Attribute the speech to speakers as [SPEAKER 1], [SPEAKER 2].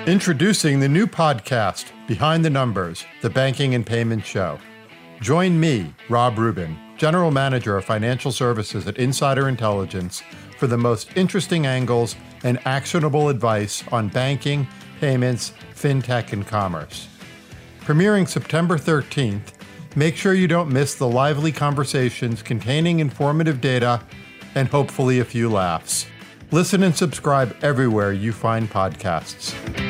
[SPEAKER 1] Introducing the new podcast, Behind the Numbers, the Banking and Payment Show. Join me, Rob Rubin, General Manager of Financial Services at Insider Intelligence, for the most interesting angles and actionable advice on banking, payments, fintech, and commerce. Premiering September 13th, make sure you don't miss the lively conversations containing informative data and hopefully a few laughs. Listen and subscribe everywhere you find podcasts.